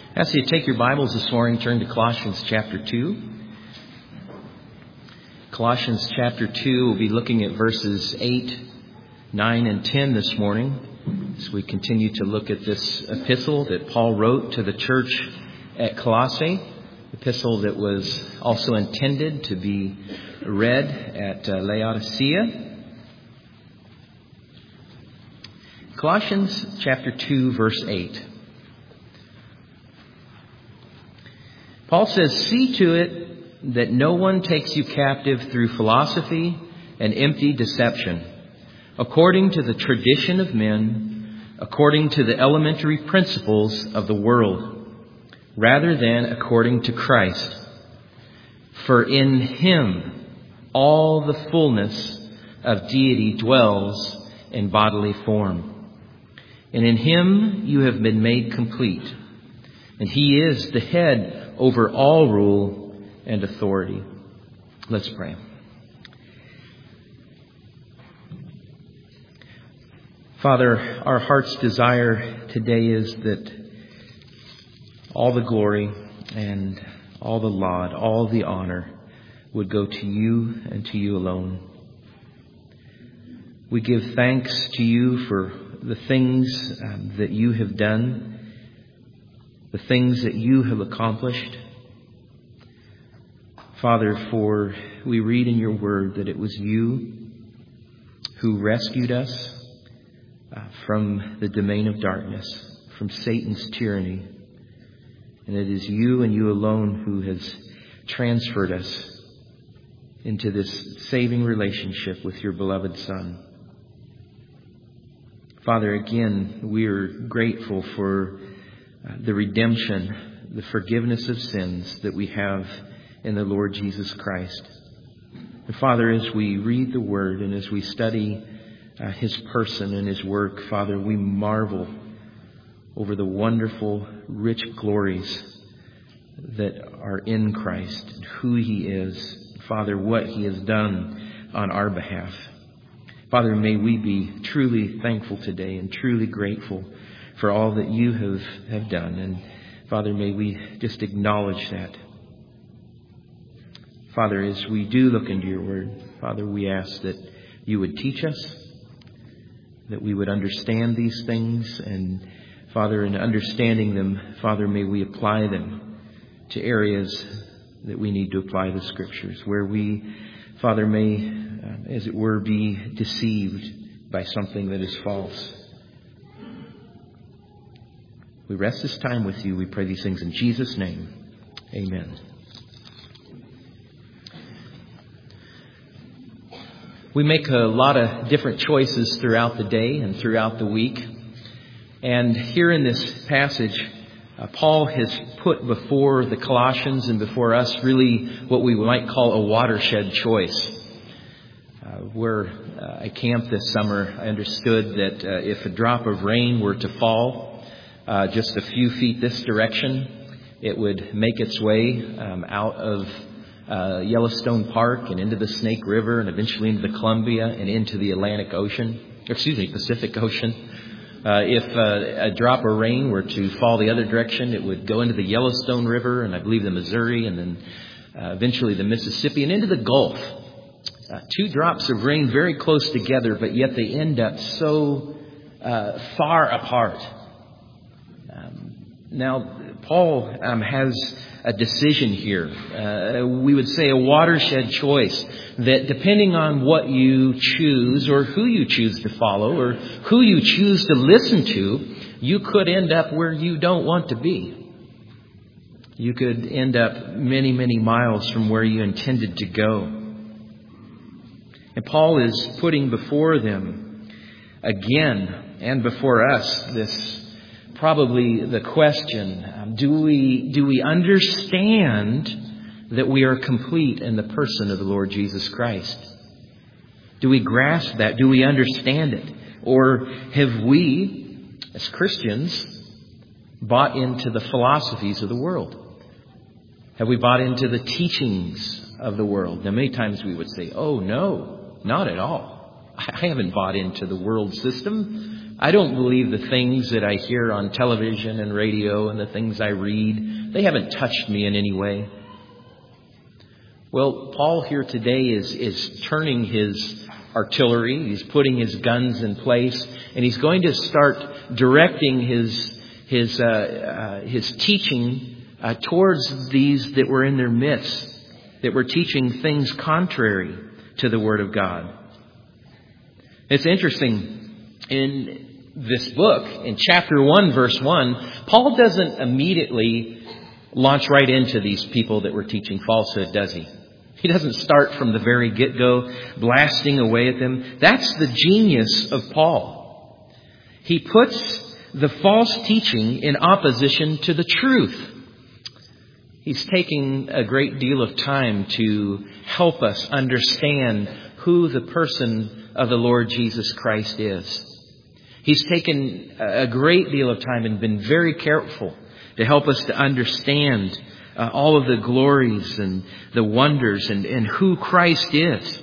I ask you to take your Bibles this morning, turn to Colossians chapter 2. Colossians chapter 2, we'll be looking at verses 8, 9, and 10 this morning as we continue to look at this epistle that Paul wrote to the church at Colossae, epistle that was also intended to be read at Laodicea. Colossians chapter 2, verse 8. Paul says, "See to it that no one takes you captive through philosophy and empty deception, according to the tradition of men, according to the elementary principles of the world, rather than according to Christ. For in Him all the fullness of deity dwells in bodily form. And in Him you have been made complete. And He is the head over all rule and authority." Let's pray. Father, our heart's desire today is that all the glory and all the laud, all the honor would go to you and to you alone. We give thanks to you for the things that you have done, the things that you have accomplished. Father, for we read in your word that it was you who rescued us from the domain of darkness, from Satan's tyranny. And it is you and you alone who has transferred us into this saving relationship with your beloved Son. Father, again, we are grateful for the redemption, the forgiveness of sins that we have in the Lord Jesus Christ. And Father, as we read the Word and as we study His person and His work, Father, we marvel over the wonderful, rich glories that are in Christ, and who He is, Father, what He has done on our behalf. Father, may we be truly thankful today and truly grateful for all that you have done. And Father, may we just acknowledge that. Father, as we do look into your word, Father, we ask that you would teach us, that we would understand these things. And Father, in understanding them, Father, may we apply them to areas that we need to apply the Scriptures, where we, Father, may, as it were, be deceived by something that is false. We rest this time with you. We pray these things in Jesus' name. Amen. We make a lot of different choices throughout the day and throughout the week. And here in this passage, Paul has put before the Colossians and before us really what we might call a watershed choice. Where I camped this summer, I understood that if a drop of rain were to fall just a few feet this direction, it would make its way out of Yellowstone Park and into the Snake River and eventually into the Columbia and into the Pacific Ocean. If a drop of rain were to fall the other direction, it would go into the Yellowstone River and I believe the Missouri and then eventually the Mississippi and into the Gulf. Two drops of rain very close together, but yet they end up so far apart. Now, Paul has a decision here. We would say a watershed choice that depending on what you choose or who you choose to follow or who you choose to listen to, you could end up where you don't want to be. You could end up many, many miles from where you intended to go. And Paul is putting before them again and before us this probably the question, do we understand that we are complete in the person of the Lord Jesus Christ? Do we grasp that? Do we understand it? Or have we, as Christians, bought into the philosophies of the world? Have we bought into the teachings of the world? Now, many times we would say, oh, no, not at all. I haven't bought into the world system. I don't believe the things that I hear on television and radio and the things I read, they haven't touched me in any way. Well, Paul here today is turning his artillery. He's putting his guns in place, and he's going to start directing his teaching towards these that were in their midst, that were teaching things contrary to the Word of God. It's interesting, in this book, in chapter 1, verse 1, Paul doesn't immediately launch right into these people that were teaching falsehood, does he? He doesn't start from the very get-go blasting away at them. That's the genius of Paul. He puts the false teaching in opposition to the truth. He's taking a great deal of time to help us understand who the person of the Lord Jesus Christ is. He's taken a great deal of time and been very careful to help us to understand all of the glories and the wonders and who Christ is.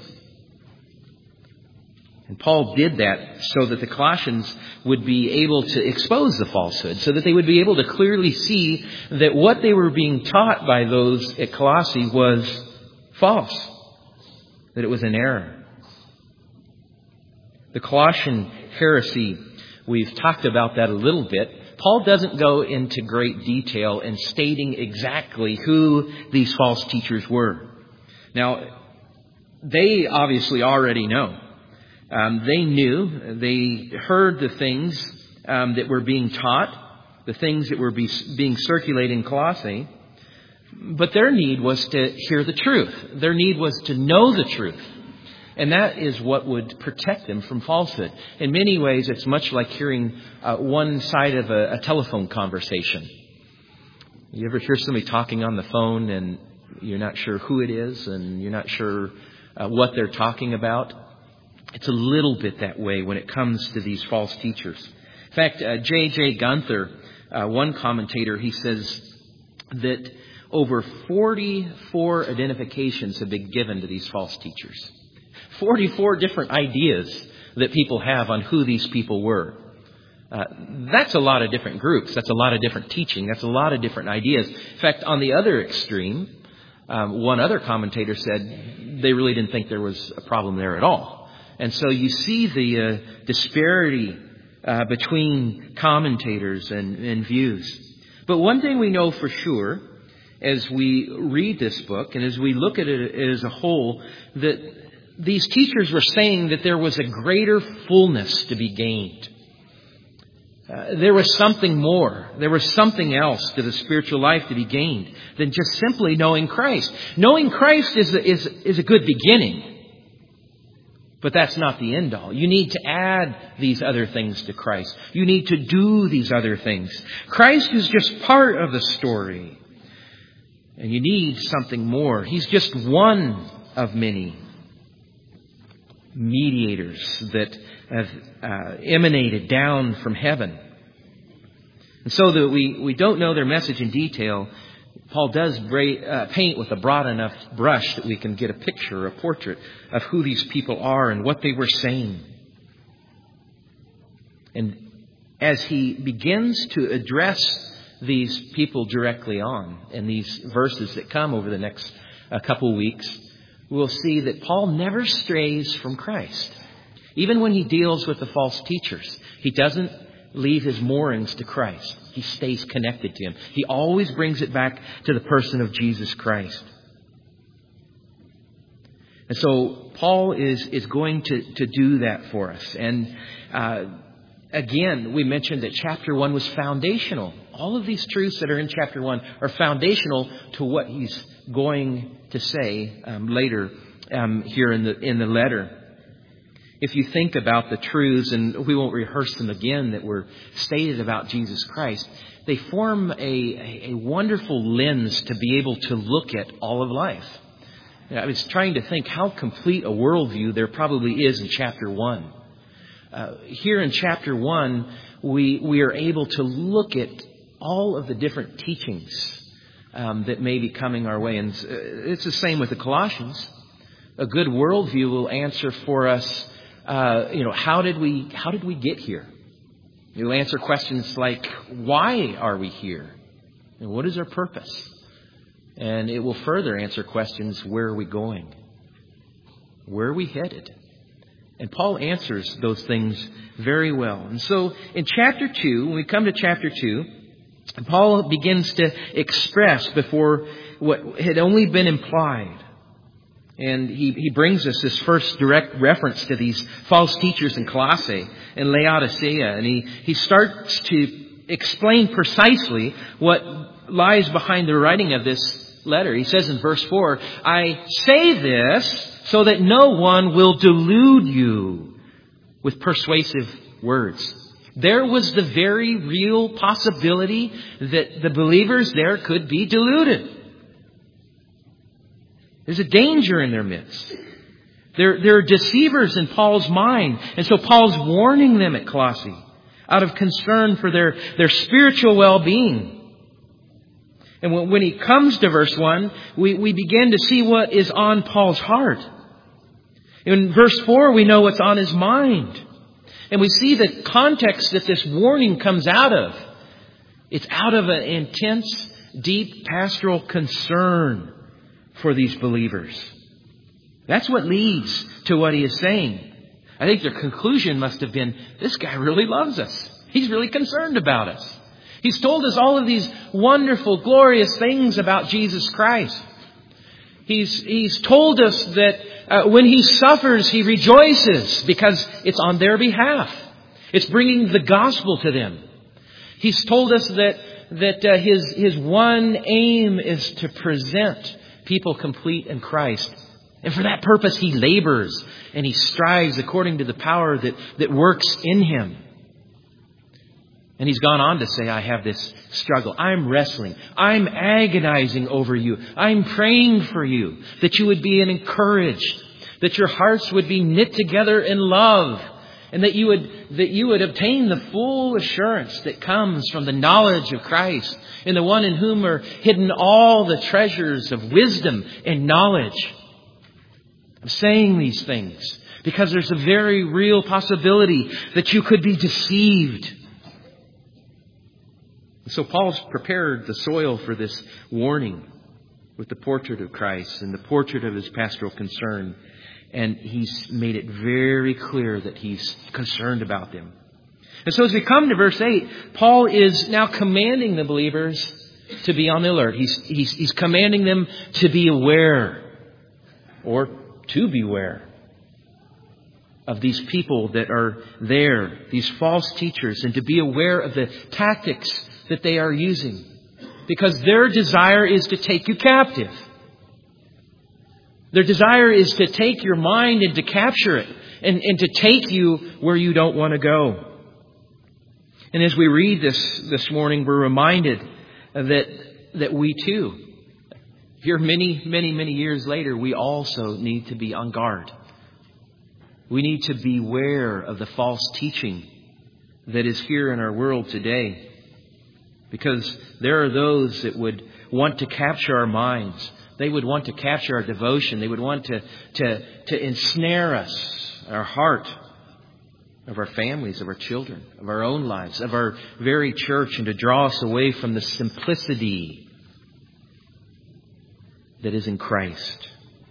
And Paul did that so that the Colossians would be able to expose the falsehood, so that they would be able to clearly see that what they were being taught by those at Colossae was false, that it was an error. The Colossian heresy, we've talked about that a little bit. Paul doesn't go into great detail in stating exactly who these false teachers were. Now, they obviously already know. They knew, they heard the things that were being taught, the things that were being circulated in Colossae, but their need was to hear the truth. Their need was to know the truth. And that is what would protect them from falsehood. In many ways, it's much like hearing one side of a telephone conversation. You ever hear somebody talking on the phone and you're not sure who it is and you're not sure what they're talking about? It's a little bit that way when it comes to these false teachers. In fact, J.J. Gunther, one commentator, he says that over 44 identifications have been given to these false teachers. 44 different ideas that people have on who these people were. That's a lot of different groups. That's a lot of different teaching. That's a lot of different ideas. In fact, on the other extreme, one other commentator said they really didn't think there was a problem there at all. And so you see the disparity between commentators and views. But one thing we know for sure, as we read this book and as we look at it as a whole, that these teachers were saying that there was a greater fullness to be gained. There was something more. There was something else to the spiritual life to be gained than just simply knowing Christ. Knowing Christ is a good beginning. But that's not the end all. You need to add these other things to Christ. You need to do these other things. Christ is just part of the story. And you need something more. He's just one of many mediators that have emanated down from heaven. And so that we don't know their message in detail, Paul does paint with a broad enough brush that we can get a picture, a portrait of who these people are and what they were saying. And as he begins to address these people directly on in these verses that come over the next couple weeks, we'll see that Paul never strays from Christ. Even when he deals with the false teachers, he doesn't leave his moorings to Christ. He stays connected to Him. He always brings it back to the person of Jesus Christ. And so Paul is going to do that for us. And again, we mentioned that chapter 1 was foundational. All of these truths that are in chapter 1 are foundational to what he's going to say later here in the letter. If you think about the truths, and we won't rehearse them again, that were stated about Jesus Christ, they form a wonderful lens to be able to look at all of life. I was trying to think how complete a worldview there probably is in chapter 1. Here in chapter 1, we are able to look at all of the different teachings that may be coming our way. And it's the same with the Colossians. A good worldview will answer for us, how did we get here? It will answer questions like, why are we here? And what is our purpose? And it will further answer questions, where are we going? Where are we headed? And Paul answers those things very well. And so in chapter 2, when we come to chapter 2, Paul begins to express before what had only been implied. And he brings us this first direct reference to these false teachers in Colossae and Laodicea. And he starts to explain precisely what lies behind the writing of this letter. He says in verse 4, I say this so that no one will delude you with persuasive words. There was the very real possibility that the believers there could be deluded. There's a danger in their midst. There are deceivers in Paul's mind. And so Paul's warning them at Colossae out of concern for their spiritual well-being. And when he comes to verse 1, we begin to see what is on Paul's heart. In verse 4, we know what's on his mind. And we see the context that this warning comes out of. It's out of an intense, deep pastoral concern for these believers. That's what leads to what he is saying. I think their conclusion must have been, this guy really loves us. He's really concerned about us. He's told us all of these wonderful, glorious things about Jesus Christ. He's told us that when He suffers, He rejoices because it's on their behalf. It's bringing the gospel to them. He's told us that His one aim is to present people complete in Christ. And for that purpose, He labors and He strives according to the power that works in Him. And He's gone on to say, I have this struggle. I'm wrestling. I'm agonizing over you. I'm praying for you that you would be encouraged, that your hearts would be knit together in love, and that you would obtain the full assurance that comes from the knowledge of Christ, in the one in whom are hidden all the treasures of wisdom and knowledge. I'm saying these things because there's a very real possibility that you could be deceived. So Paul's prepared the soil for this warning with the portrait of Christ and the portrait of His pastoral concern. And he's made it very clear that He's concerned about them. And so as we come to verse 8, Paul is now commanding the believers to be on the alert. He's commanding them to be aware, or to beware, of these people that are there, these false teachers, and to be aware of the tactics that they are using. Because their desire is to take you captive. Their desire is to take your mind and to capture it and to take you where you don't want to go. And as we read this morning, we're reminded that we too, here many, many, many years later, we also need to be on guard. We need to beware of the false teaching that is here in our world today. Because there are those that would want to capture our minds. They would want to capture our devotion. They would want to ensnare us, our heart, of our families, of our children, of our own lives, of our very church, and to draw us away from the simplicity that is in Christ.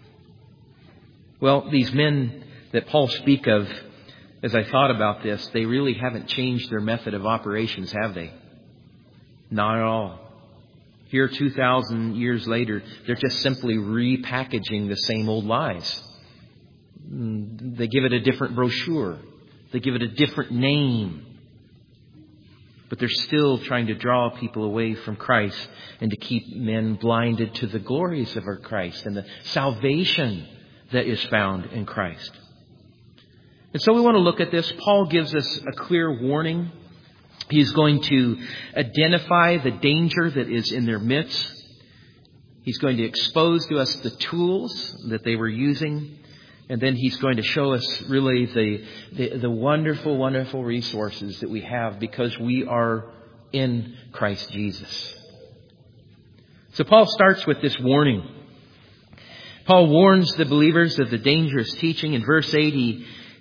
Well, these men that Paul speaks of, as I thought about this, they really haven't changed their method of operations, have they? Not at all. Here 2,000 years later, they're just simply repackaging the same old lies. They give it a different brochure. They give it a different name. But they're still trying to draw people away from Christ and to keep men blinded to the glories of our Christ and the salvation that is found in Christ. And so we want to look at this. Paul gives us a clear warning. He's going to identify the danger that is in their midst. He's going to expose to us the tools that they were using. And then He's going to show us really the wonderful, wonderful resources that we have because we are in Christ Jesus. So Paul starts with this warning. Paul warns the believers of the dangerous teaching. In verse 8,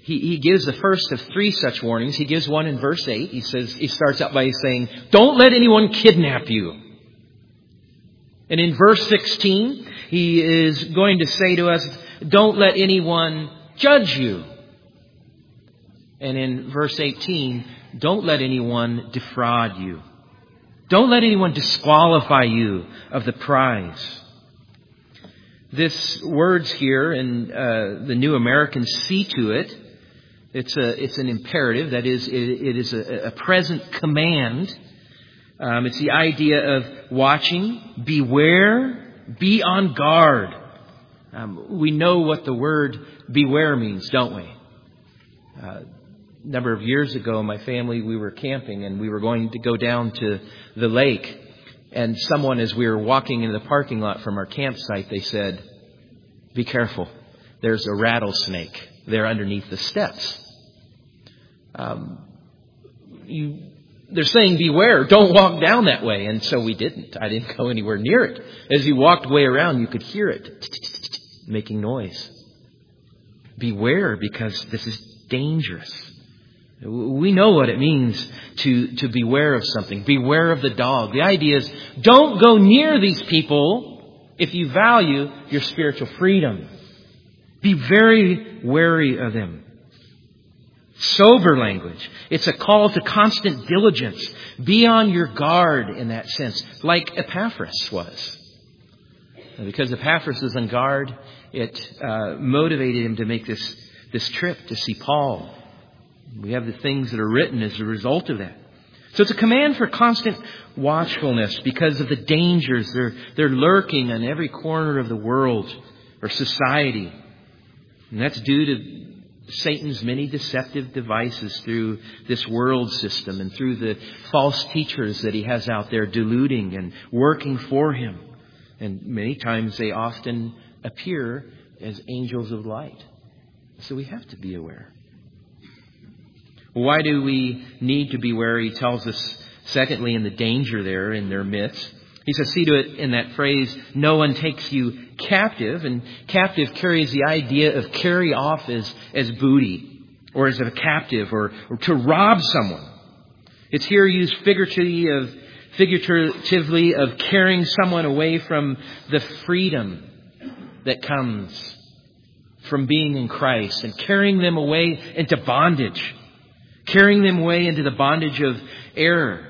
he gives the first of 3 such warnings. He gives one in verse 8. He starts out by saying, don't let anyone kidnap you. And in verse 16, he is going to say to us, don't let anyone judge you. And in verse 18, don't let anyone defraud you. Don't let anyone disqualify you of the prize. This words here in the New Americans see to it. It's an imperative. That is, it is a present command. It's the idea of watching, beware, be on guard. We know what the word beware means, don't we? A number of years ago, my family, we were camping and we were going to go down to the lake. And someone, as we were walking into the parking lot from our campsite, they said, be careful. There's a rattlesnake there underneath the steps. They're saying, beware, don't walk down that way. And so we didn't. I didn't go anywhere near it. As you walked way around, you could hear it making noise. Beware, because this is dangerous. We know what it means to beware of something. Beware of the dog. The idea is, don't go near these people if you value your spiritual freedom. Be very wary of them. Sober language. It's a call to constant diligence. Be on your guard in that sense, like Epaphras was. And because Epaphras was on guard, it motivated him to make this trip to see Paul. We have the things that are written as a result of that. So it's a command for constant watchfulness because of the dangers. They're lurking on every corner of the world or society. And that's due to Satan's many deceptive devices through this world system and through the false teachers that he has out there deluding and working for him. And many times they often appear as angels of light. So we have to be aware. Why do we need to be wary? He tells us, secondly, in the danger there in their midst. He says, see to it in that phrase, no one takes you captive. And captive carries the idea of carry off as booty or as a captive or to rob someone. It's here used figuratively of carrying someone away from the freedom that comes from being in Christ and carrying them away into bondage. Carrying them away into the bondage of error.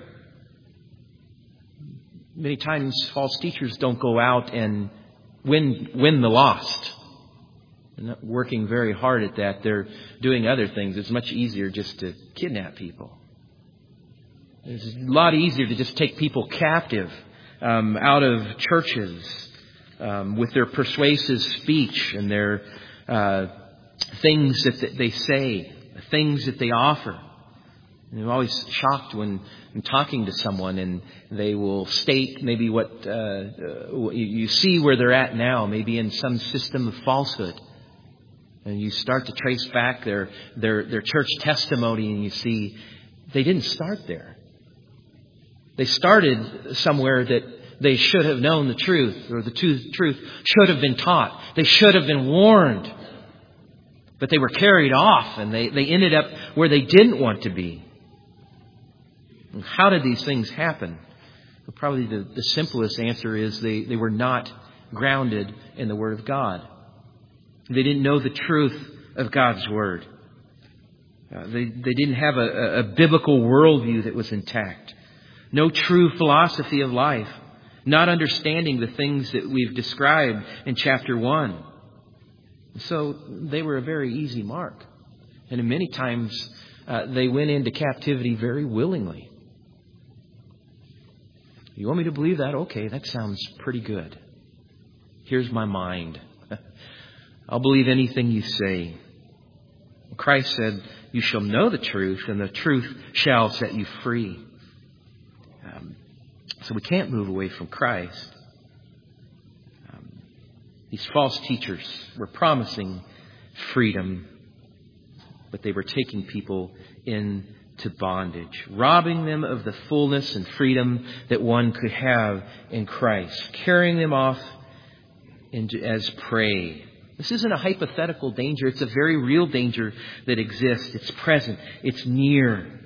Many times false teachers don't go out and win the lost. They're not working very hard at that. They're doing other things. It's much easier just to kidnap people. It's a lot easier to just take people captive out of churches with their persuasive speech and their things that they say, the things that they offer. And I'm always shocked when I'm talking to someone and they will state maybe what you see where they're at now, maybe in some system of falsehood. And you start to trace back their church testimony and you see they didn't start there. They started somewhere that they should have known the truth, or the truth should have been taught. They should have been warned. But they were carried off and they ended up where they didn't want to be. How did these things happen? Well, probably the simplest answer is they were not grounded in the Word of God. They didn't know the truth of God's Word. They didn't have a biblical worldview that was intact. No true philosophy of life. Not understanding the things that we've described in chapter 1. So they were a very easy mark. And many times they went into captivity very willingly. You want me to believe that? Okay, that sounds pretty good. Here's my mind. I'll believe anything you say. Christ said, you shall know the truth, and the truth shall set you free. So we can't move away from Christ. These false teachers were promising freedom, but they were taking people into bondage, robbing them of the fullness and freedom that one could have in Christ, carrying them off as prey. This isn't a hypothetical danger. It's a very real danger that exists. It's present. It's near.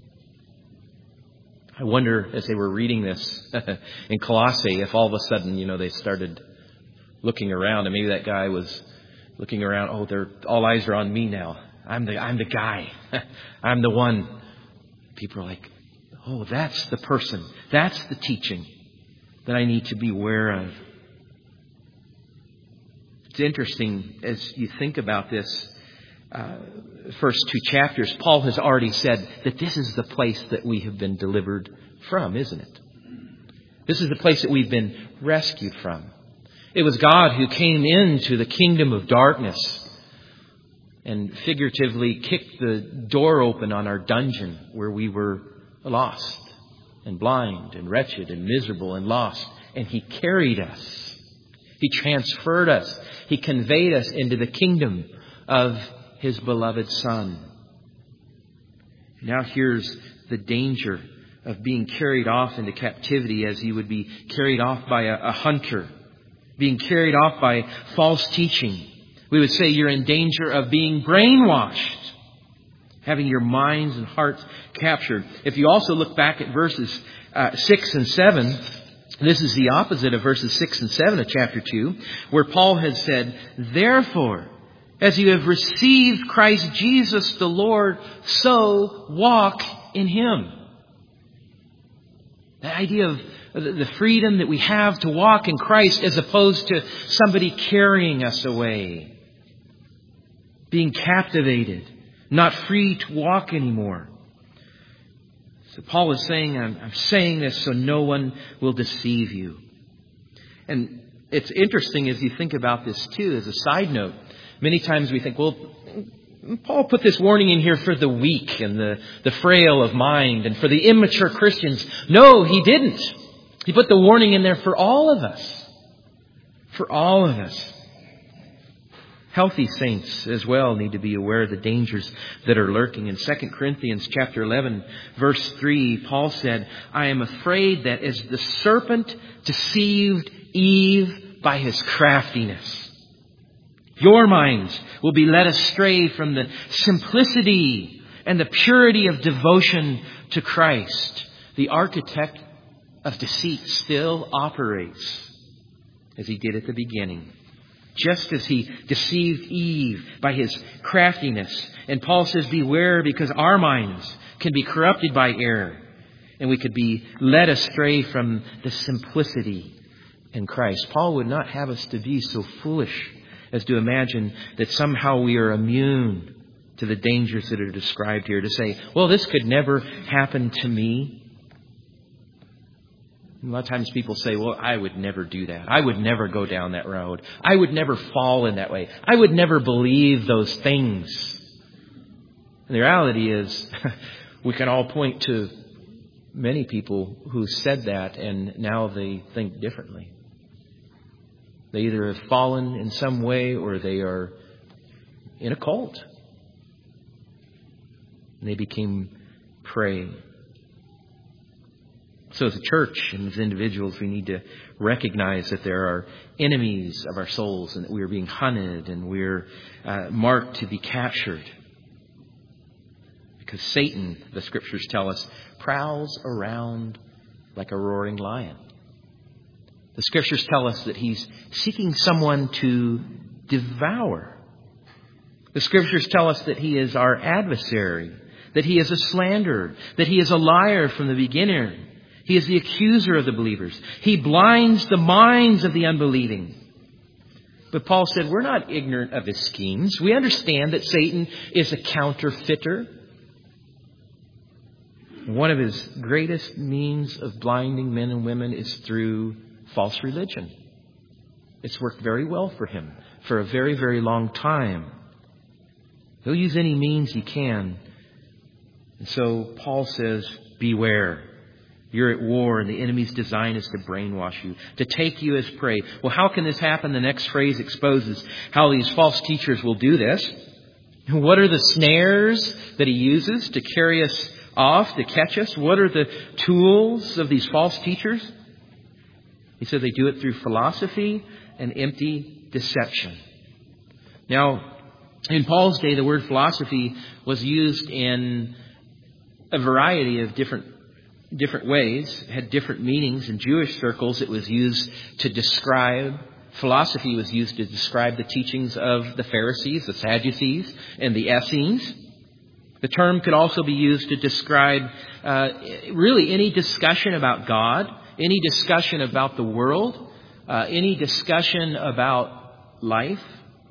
I wonder, as they were reading this in Colossae, if all of a sudden, they started looking around, and maybe that guy was looking around. Oh, all eyes are on me now. I'm the guy. I'm the one. People are like, oh, that's the person. That's the teaching that I need to be aware of. It's interesting as you think about this first two chapters. Paul has already said that this is the place that we have been delivered from, isn't it? This is the place that we've been rescued from. It was God who came into the kingdom of darkness and figuratively kicked the door open on our dungeon where we were lost and blind and wretched and miserable and lost. And He carried us. He transferred us. He conveyed us into the kingdom of His beloved Son. Now here's the danger of being carried off into captivity, as you would be carried off by a hunter, being carried off by false teaching. We would say you're in danger of being brainwashed, having your minds and hearts captured. If you also look back at verses 6 and 7, this is the opposite of verses 6 and 7 of chapter 2, where Paul has said, "Therefore, as you have received Christ Jesus the Lord, so walk in Him." The idea of the freedom that we have to walk in Christ as opposed to somebody carrying us away, being captivated, not free to walk anymore. So Paul is saying, I'm saying this so no one will deceive you. And it's interesting as you think about this too, as a side note. Many times we think, well, Paul put this warning in here for the weak and the frail of mind and for the immature Christians. No, he didn't. He put the warning in there for all of us. For all of us. Healthy saints as well need to be aware of the dangers that are lurking. In 2 Corinthians chapter 11, verse 3, Paul said, "I am afraid that as the serpent deceived Eve by his craftiness, your minds will be led astray from the simplicity and the purity of devotion to Christ." The architect of deceit still operates as he did at the beginning. Just as he deceived Eve by his craftiness. And Paul says, beware, because our minds can be corrupted by error. And we could be led astray from the simplicity in Christ. Paul would not have us to be so foolish as to imagine that somehow we are immune to the dangers that are described here. To say, well, this could never happen to me. A lot of times people say, well, I would never do that. I would never go down that road. I would never fall in that way. I would never believe those things. And the reality is, we can all point to many people who said that and now they think differently. They either have fallen in some way or they are in a cult. And they became prey. So as a church and as individuals, we need to recognize that there are enemies of our souls and that we are being hunted and we're marked to be captured. Because Satan, the Scriptures tell us, prowls around like a roaring lion. The Scriptures tell us that he's seeking someone to devour. The Scriptures tell us that he is our adversary, that he is a slanderer, that he is a liar from the beginning. He is the accuser of the believers. He blinds the minds of the unbelieving. But Paul said, we're not ignorant of his schemes. We understand that Satan is a counterfeiter. One of his greatest means of blinding men and women is through false religion. It's worked very well for him for a very, very long time. He'll use any means he can. And so Paul says, beware. You're at war and the enemy's design is to brainwash you, to take you as prey. Well, how can this happen? The next phrase exposes how these false teachers will do this. What are the snares that he uses to carry us off, to catch us? What are the tools of these false teachers? He said they do it through philosophy and empty deception. Now, in Paul's day, the word philosophy was used in a variety of different ways. It had different meanings. In Jewish circles, it was used to describe, philosophy was used to describe the teachings of the Pharisees, the Sadducees, and the Essenes. The term could also be used to describe really any discussion about God, any discussion about the world, any discussion about life.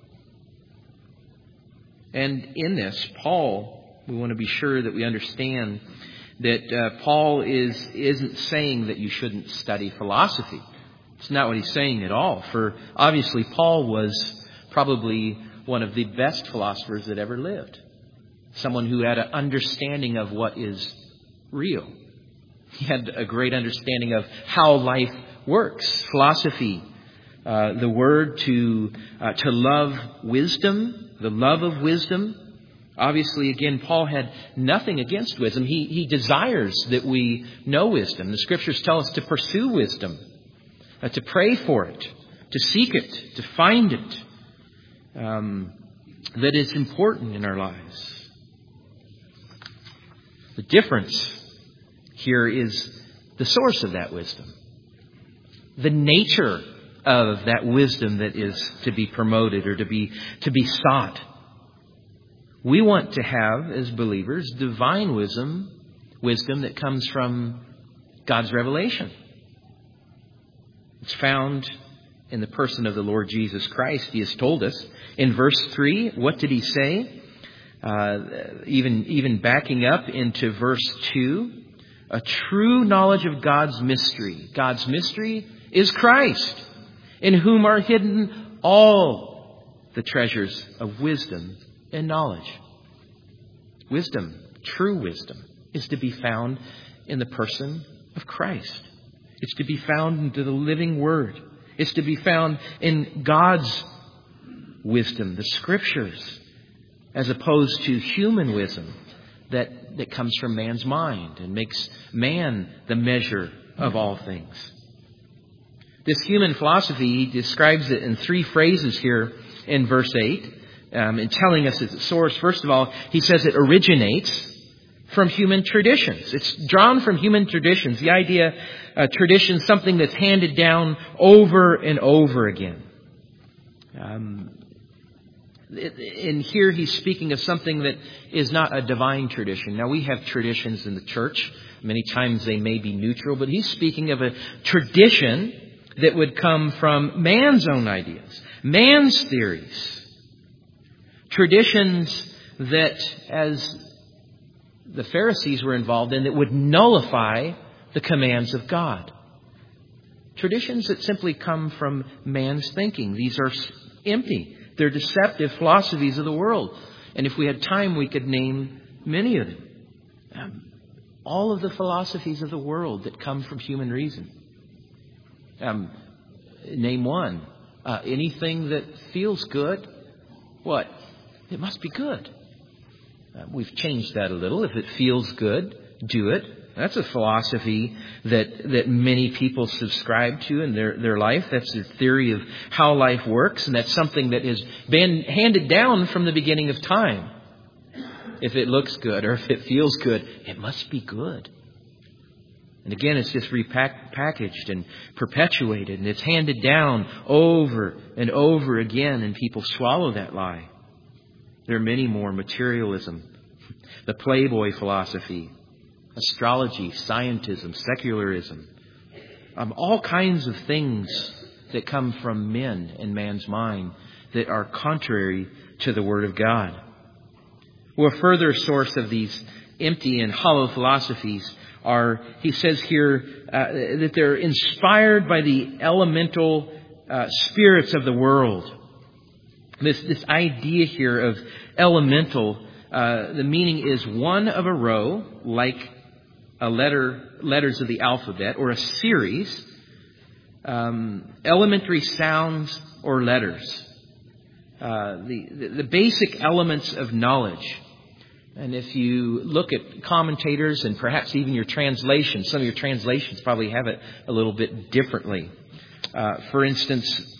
And in this, Paul, we want to be sure that we understand that Paul isn't saying that you shouldn't study philosophy. It's not what he's saying at all. For obviously, Paul was probably one of the best philosophers that ever lived. Someone who had an understanding of what is real. He had a great understanding of how life works. Philosophy, the word to love wisdom, the love of wisdom. Obviously, again, Paul had nothing against wisdom. He desires that we know wisdom. The Scriptures tell us to pursue wisdom, to pray for it, to seek it, to find it. That it's important in our lives. The difference here is the source of that wisdom. The nature of that wisdom that is to be promoted or to be sought. We want to have, as believers, divine wisdom that comes from God's revelation. It's found in the person of the Lord Jesus Christ. He has told us in verse 3, what did he say? Even backing up into verse 2, a true knowledge of God's mystery. God's mystery is Christ, in whom are hidden all the treasures of wisdom and knowledge. Wisdom, true wisdom, is to be found in the person of Christ. It's to be found in the living Word. It's to be found in God's wisdom, the Scriptures, as opposed to human wisdom that comes from man's mind and makes man the measure of all things. This human philosophy, he describes it in 3 phrases here in verse 8, in telling us its source. First of all, he says it originates from human traditions. It's drawn from human traditions. The idea, tradition, something that's handed down over and over again. And here he's speaking of something that is not a divine tradition. Now, we have traditions in the church. Many times they may be neutral, but he's speaking of a tradition that would come from man's own ideas, man's theories. Traditions that, as the Pharisees were involved in, that would nullify the commands of God. Traditions that simply come from man's thinking. These are empty. They're deceptive philosophies of the world. And if we had time, we could name many of them. All of the philosophies of the world that come from human reason. Name one. Anything that feels good, what? It must be good. We've changed that a little. If it feels good, do it. That's a philosophy that many people subscribe to in their life. That's their theory of how life works. And that's something that has been handed down from the beginning of time. If it looks good or if it feels good, it must be good. And again, it's just repackaged and perpetuated. And it's handed down over and over again. And people swallow that lie. There are many more. Materialism, the Playboy philosophy, astrology, scientism, secularism, all kinds of things that come from men and man's mind that are contrary to the Word of God. Well, a further source of these empty and hollow philosophies are, he says here, that they're inspired by the elemental spirits of the world. This idea here of elemental, the meaning is one of a row, like letters of the alphabet, or a series, elementary sounds or letters. The basic elements of knowledge. And if you look at commentators and perhaps even your translations, some of your translations probably have it a little bit differently. For instance,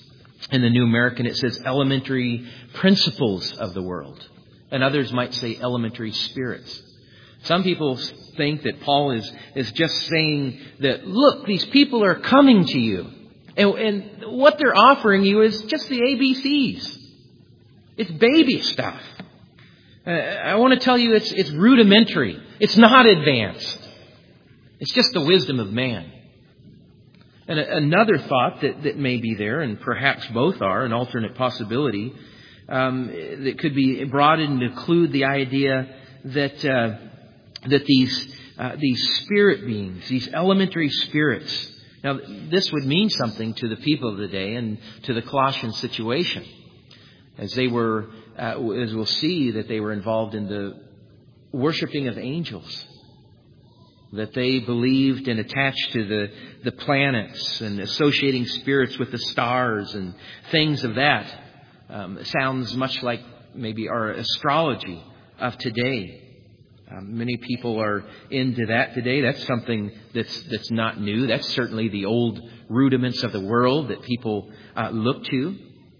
In the New American, it says elementary principles of the world. And others might say elementary spirits. Some people think that Paul is just saying that, look, these people are coming to you. And what they're offering you is just the ABCs. It's baby stuff. I want to tell you it's rudimentary. It's not advanced. It's just the wisdom of man. And another thought that may be there, and perhaps both are, an alternate possibility, that could be brought in to include the idea that these spirit beings, these elementary spirits. Now, this would mean something to the people of the day and to the Colossian situation, as they were, as we'll see, that they were involved in the worshiping of angels, that they believed and attached to the planets and associating spirits with the stars and things of that. It sounds much like maybe our astrology of today. Many people are into that today. That's something that's not new. That's certainly the old rudiments of the world that people look to.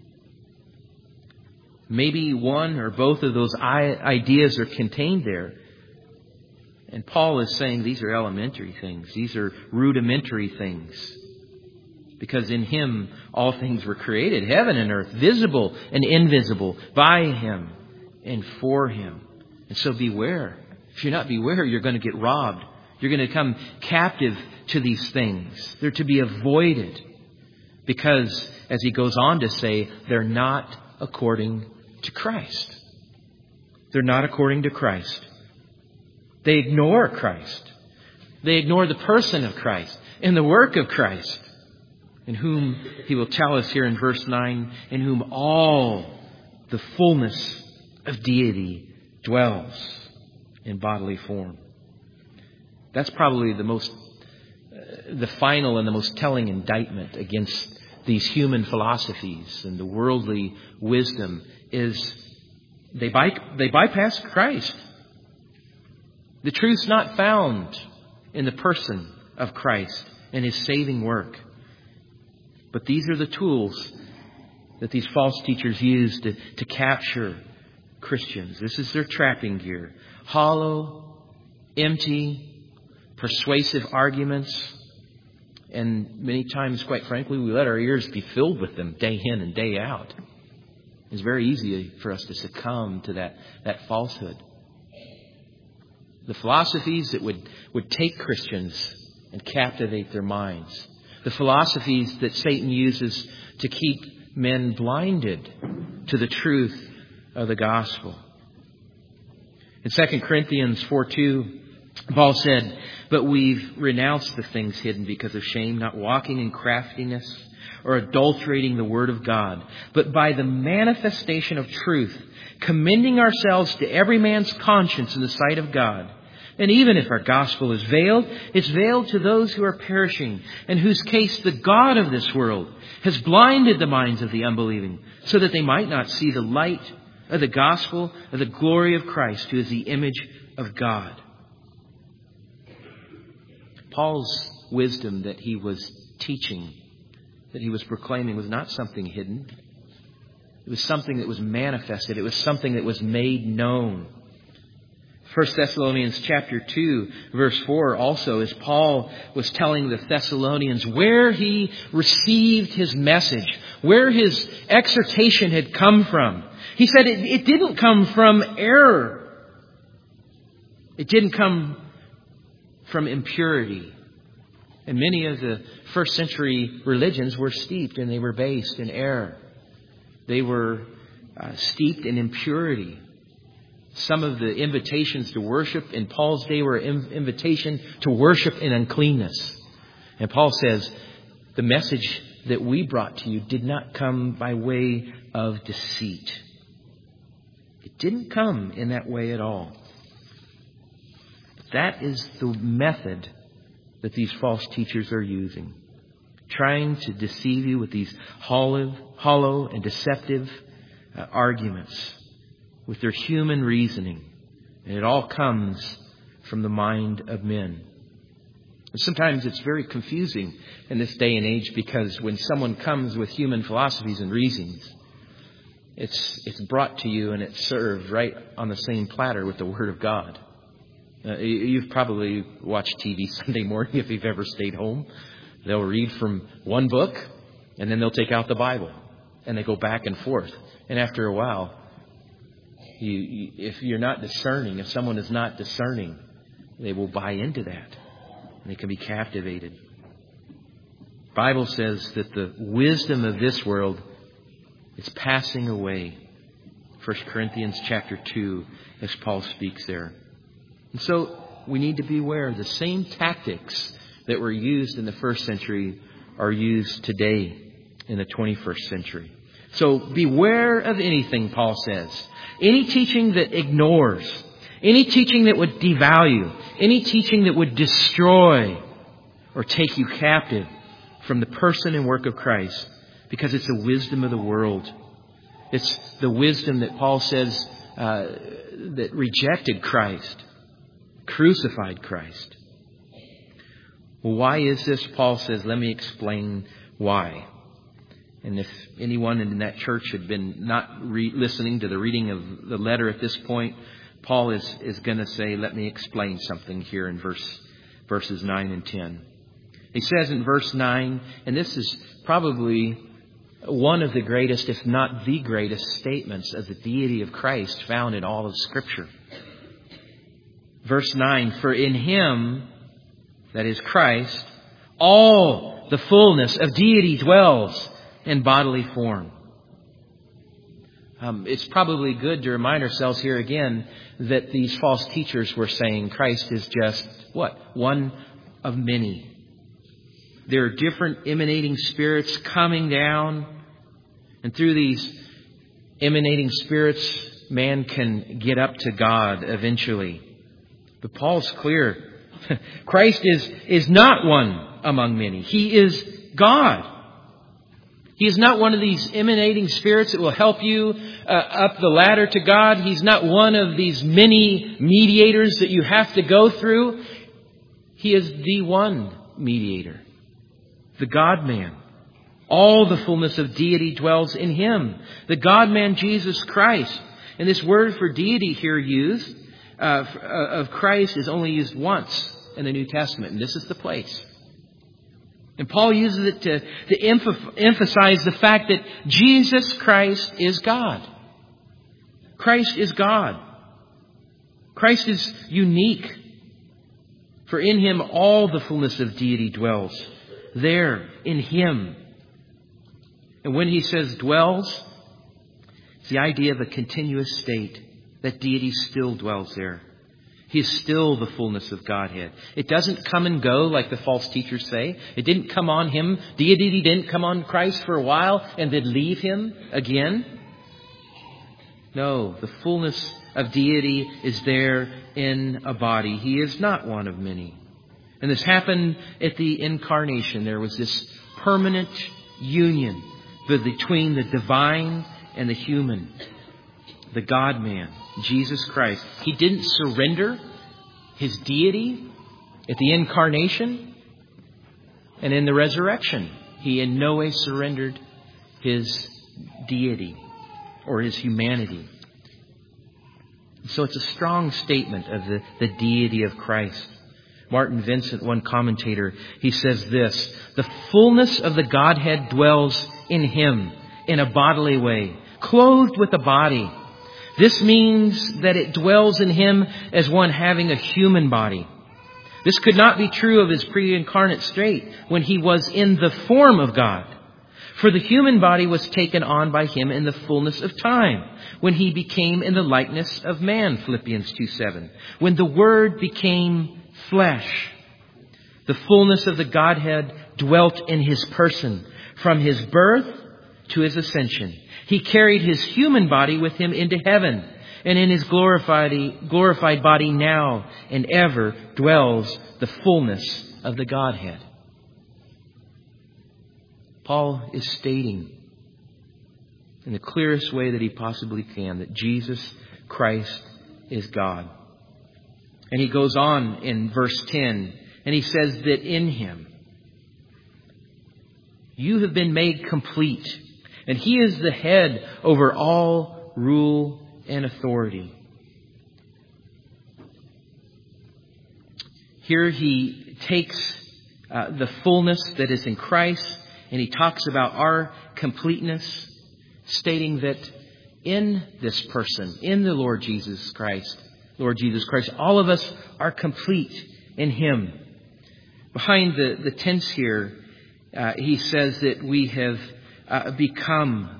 Maybe one or both of those ideas are contained there. And Paul is saying these are elementary things. These are rudimentary things. Because in Him all things were created, heaven and earth, visible and invisible, by Him and for Him. And so beware. If you're not beware, you're going to get robbed. You're going to come captive to these things. They're to be avoided. Because, as he goes on to say, they're not according to Christ. They're not according to Christ. They ignore Christ. They ignore the person of Christ and the work of Christ, in whom, he will tell us here in verse 9, in whom all the fullness of deity dwells in bodily form. That's probably the final and the most telling indictment against these human philosophies and the worldly wisdom is they bypass Christ. The truth's not found in the person of Christ and His saving work. But these are the tools that these false teachers use to capture Christians. This is their trapping gear. Hollow, empty, persuasive arguments. And many times, quite frankly, we let our ears be filled with them day in and day out. It's very easy for us to succumb to that falsehood. The philosophies that would take Christians and captivate their minds. The philosophies that Satan uses to keep men blinded to the truth of the gospel. In 2 Corinthians 4:2, Paul said, "But we've renounced the things hidden because of shame, not walking in craftiness or adulterating the word of God, but by the manifestation of truth, commending ourselves to every man's conscience in the sight of God. And even if our gospel is veiled, it's veiled to those who are perishing, in whose case the God of this world has blinded the minds of the unbelieving, so that they might not see the light of the gospel of the glory of Christ, who is the image of God." Paul's wisdom that he was teaching, that he was proclaiming, was not something hidden. It was something that was manifested. It was something that was made known. 1 Thessalonians chapter 2, verse 4 also, as Paul was telling the Thessalonians where he received his message, where his exhortation had come from. He said it didn't come from error. It didn't come from impurity. And many of the first century religions were steeped and they were based in error. They were steeped in impurity. Some of the invitations to worship in Paul's day were an invitation to worship in uncleanness. And Paul says, the message that we brought to you did not come by way of deceit. It didn't come in that way at all. That is the method that these false teachers are using. Trying to deceive you with these hollow and deceptive arguments. With their human reasoning. And it all comes from the mind of men. Sometimes it's very confusing in this day and age because when someone comes with human philosophies and reasonings, it's brought to you and it's served right on the same platter with the Word of God. You've probably watched TV Sunday morning if you've ever stayed home. They'll read from one book and then they'll take out the Bible and they go back and forth. And after a while, if you're not discerning, if someone is not discerning, they will buy into that. And they can be captivated. The Bible says that the wisdom of this world is passing away. 1 Corinthians chapter 2, as Paul speaks there. And so we need to be aware the same tactics that were used in the first century are used today in the 21st century. So beware of anything, Paul says. Any teaching that ignores, any teaching that would devalue, any teaching that would destroy or take you captive from the person and work of Christ, because it's the wisdom of the world. It's the wisdom that Paul says that rejected Christ, crucified Christ. Well, why is this? Paul says, let me explain why. And if anyone in that church had been not listening to the reading of the letter at this point, Paul is going to say, let me explain something here in verses 9 and 10. He says in verse 9, and this is probably one of the greatest, if not the greatest, statements of the deity of Christ found in all of Scripture. Verse 9, for in Him, that is Christ, all the fullness of deity dwells in bodily form. It's probably good to remind ourselves here again that these false teachers were saying Christ is just, what? One of many. There are different emanating spirits coming down. And through these emanating spirits, man can get up to God eventually. But Paul's clear. Christ is not one among many. He is God. He is not one of these emanating spirits that will help you up the ladder to God. He's not one of these many mediators that you have to go through. He is the one mediator, the God-man. All the fullness of deity dwells in Him, the God-man Jesus Christ. And this word for deity here used of Christ is only used once in the New Testament. And this is the place. And Paul uses it to emphasize the fact that Jesus Christ is God. Christ is God. Christ is unique. For in Him all the fullness of deity dwells. There, in Him. And when he says dwells, it's the idea of a continuous state. That deity still dwells there. He is still the fullness of Godhead. It doesn't come and go like the false teachers say. It didn't come on Him. Deity didn't come on Christ for a while and then leave Him again. No, the fullness of deity is there in a body. He is not one of many. And this happened at the incarnation. There was this permanent union between the divine and the human. The God-man, Jesus Christ. He didn't surrender His deity at the incarnation and in the resurrection. He in no way surrendered His deity or His humanity. So it's a strong statement of the deity of Christ. Martin Vincent, one commentator, he says this: the fullness of the Godhead dwells in Him in a bodily way, clothed with a body. This means that it dwells in Him as one having a human body. This could not be true of His pre-incarnate state when He was in the form of God. For the human body was taken on by Him in the fullness of time, when He became in the likeness of man, Philippians 2:7. When the Word became flesh, the fullness of the Godhead dwelt in His person, from His birth to His ascension. He carried His human body with Him into heaven, and in His glorified body now and ever dwells the fullness of the Godhead. Paul is stating in the clearest way that he possibly can that Jesus Christ is God. And he goes on in verse 10 And he says that in Him you have been made complete. And He is the head over all rule and authority. Here he takes the fullness that is in Christ, and he talks about our completeness, stating that in this person, in the Lord Jesus Christ, all of us are complete in Him. Behind the tense here, he says that we have become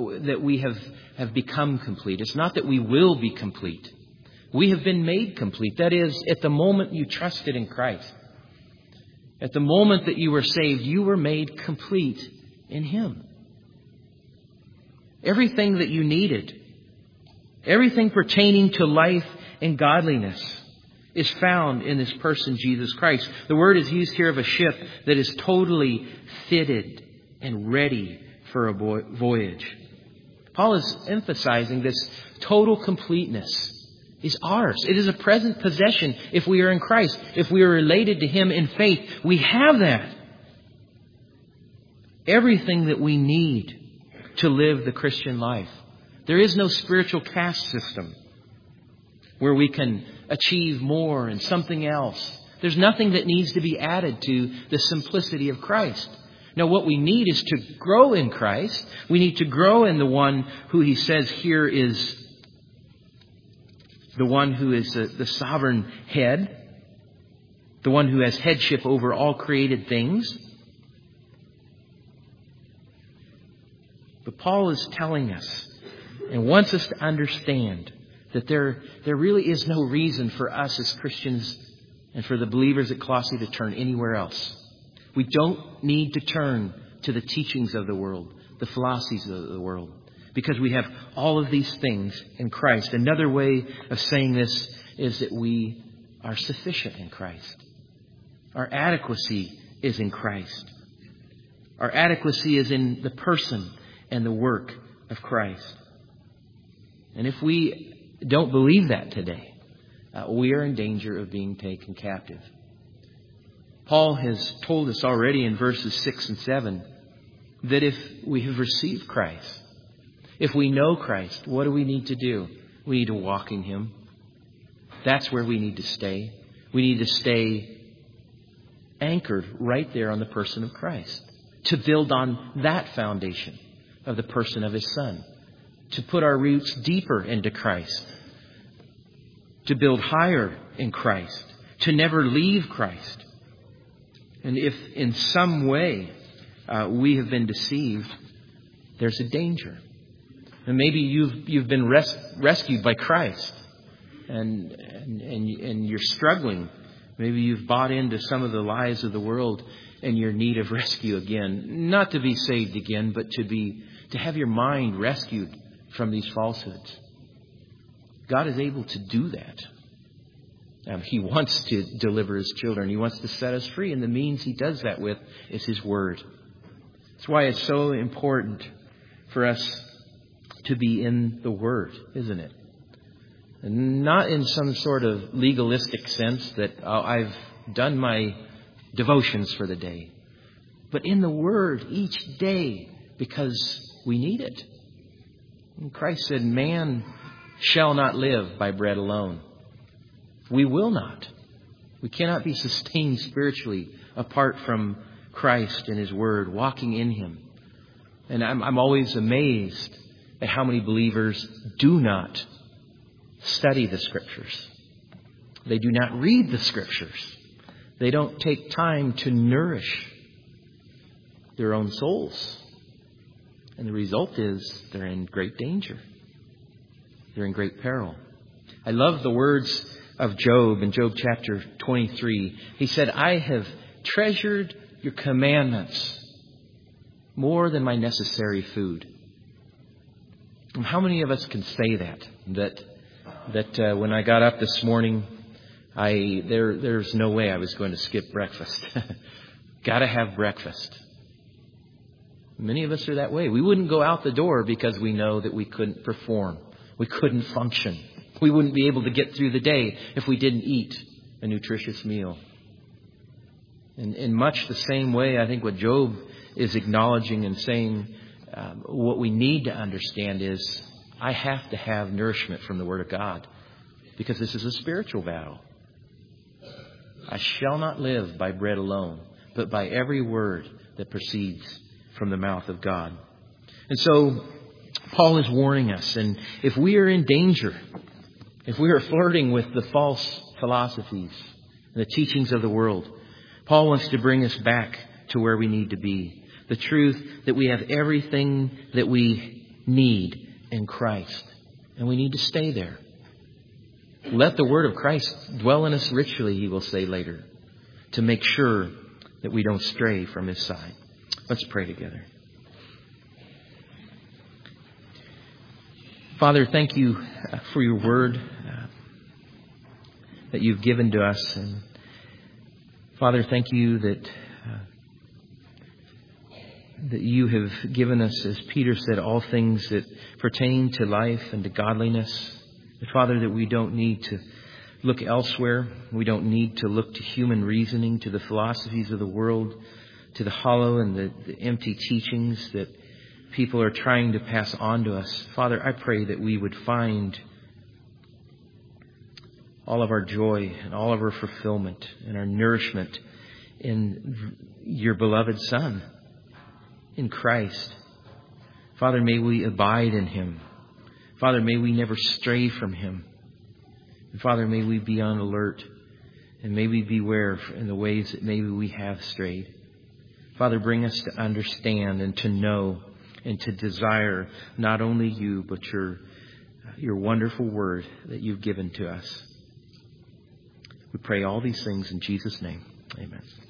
complete. It's not that we will be complete. We have been made complete. That is, at the moment you trusted in Christ, at the moment that you were saved, you were made complete in Him. Everything that you needed, everything pertaining to life and godliness is found in this person, Jesus Christ. The word is used here of a ship that is totally fitted and ready for a voyage. Paul is emphasizing this total completeness is ours. It is a present possession if we are in Christ. If we are related to Him in faith, we have that. Everything that we need to live the Christian life. There is no spiritual caste system where we can achieve more and something else. There's nothing that needs to be added to the simplicity of Christ. No, what we need is to grow in Christ. We need to grow in the one who he says here is the one who is the sovereign head, the one who has headship over all created things. But Paul is telling us and wants us to understand that there really is no reason for us as Christians and for the believers at Colossae to turn anywhere else. We don't need to turn to the teachings of the world, the philosophies of the world, because we have all of these things in Christ. Another way of saying this is that we are sufficient in Christ. Our adequacy is in Christ. Our adequacy is in the person and the work of Christ. And if we don't believe that today, we are in danger of being taken captive. Paul has told us already in verses 6 and 7 that if we have received Christ, if we know Christ, what do we need to do? We need to walk in Him. That's where we need to stay. We need to stay anchored right there on the person of Christ, to build on that foundation of the person of His Son, to put our roots deeper into Christ, to build higher in Christ, to never leave Christ. And if in some way we have been deceived, there's a danger. And maybe you've been rescued by Christ, and you're struggling. Maybe you've bought into some of the lies of the world, and you're in need of rescue again. Not to be saved again, but to have your mind rescued from these falsehoods. God is able to do that. He wants to deliver His children. He wants to set us free. And the means He does that with is His Word. That's why it's so important for us to be in the Word, isn't it? And not in some sort of legalistic sense that I've done my devotions for the day. But in the Word each day because we need it. And Christ said, man shall not live by bread alone. We will not. We cannot be sustained spiritually apart from Christ and His Word, walking in Him. And I'm always amazed at how many believers do not study the Scriptures. They do not read the Scriptures. They don't take time to nourish their own souls. And the result is they're in great danger. They're in great peril. I love the words of Job in Job chapter 23. He said, I have treasured your commandments more than my necessary food. And how many of us can say that when I got up this morning, there's no way I was going to skip breakfast. Got to have breakfast. Many of us are that way. We wouldn't go out the door because we know that we couldn't perform. We couldn't function. We wouldn't be able to get through the day if we didn't eat a nutritious meal. In much the same way, I think what Job is acknowledging and saying, what we need to understand is, I have to have nourishment from the Word of God, because this is a spiritual battle. I shall not live by bread alone, but by every word that proceeds from the mouth of God. And so Paul is warning us, and if we are in danger, if we are flirting with the false philosophies and the teachings of the world, Paul wants to bring us back to where we need to be. The truth that we have everything that we need in Christ, and we need to stay there. Let the Word of Christ dwell in us richly, he will say later, to make sure that we don't stray from His side. Let's pray together. Father, thank you for your Word that you've given to us. And Father, thank you that you have given us, as Peter said, all things that pertain to life and to godliness. Father, that we don't need to look elsewhere. We don't need to look to human reasoning, to the philosophies of the world, to the hollow and the empty teachings that people are trying to pass on to us. Father, I pray that we would find all of our joy and all of our fulfillment and our nourishment in your beloved Son, in Christ. Father, may we abide in Him. Father, may we never stray from Him. And Father, may we be on alert, and may we beware in the ways that maybe we have strayed. Father, bring us to understand and to know and to desire not only you, but your wonderful Word that you've given to us. We pray all these things in Jesus' name. Amen.